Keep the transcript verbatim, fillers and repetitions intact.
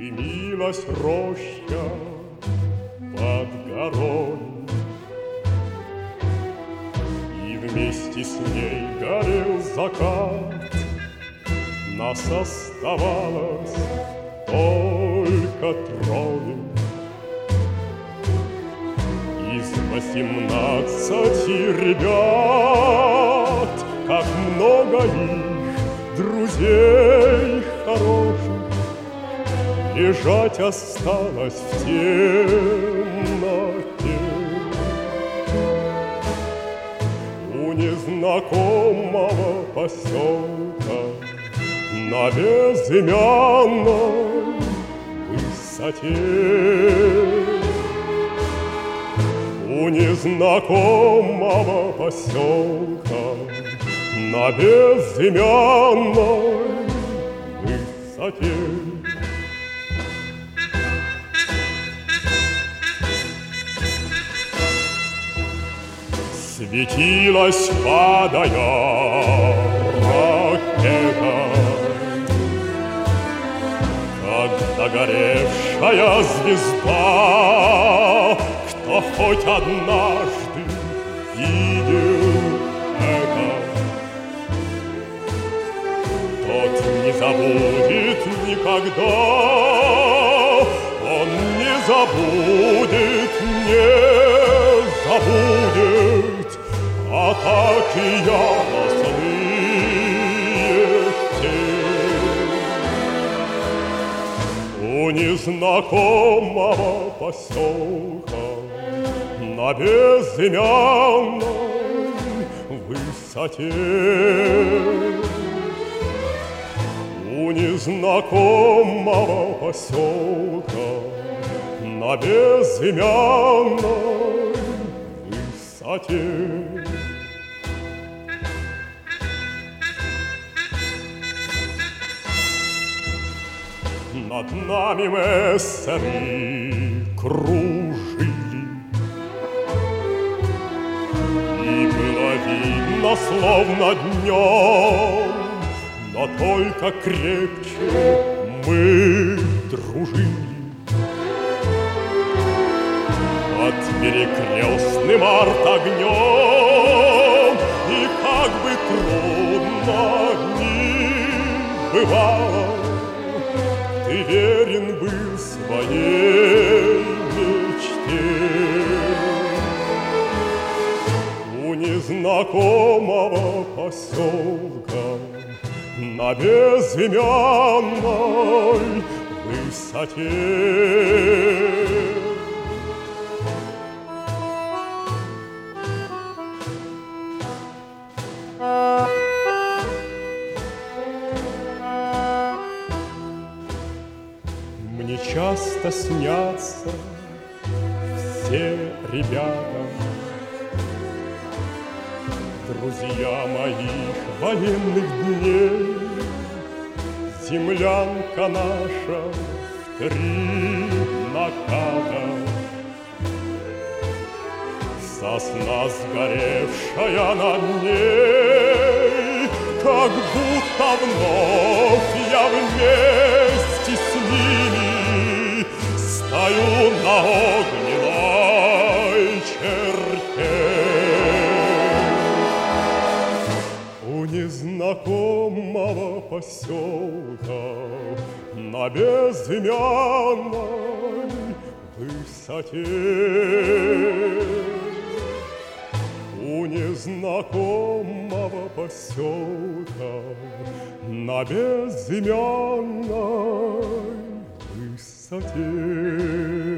Дымилась роща под горой, и вместе с ней горел закат. Нас оставалось только трое из восемнадцати ребят. Как много их друзей хороших лежать осталось в темноте. У незнакомого поселка на безымянной высоте. У незнакомого поселка на безымянной высоте. Светилась, падая, ракета, как догоревшая звезда. Кто хоть однажды видел это, тот не забудет никогда. Он не забудет, не забудет атаки яростные тень. У незнакомого поселка на безымянной высоте. У незнакомого поселка на безымянной высоте. Над нами мессеры кружили, и было видно, словно днем, но только крепче мы дружили. Под перекрестным артогнем, и как бы трудно ни бывало, ты верен был своей мечте. У незнакомого поселка на безымянной высоте. Мне часто снятся все ребята, друзья моих военных дней. Землянка наша в три наката, сосна сгоревшая над ней. Как будто вновь я вместе с ними стою на огненной черте. У незнакомого поселка на безымянной высоте. У незнакомого поселка на безымянной высоте.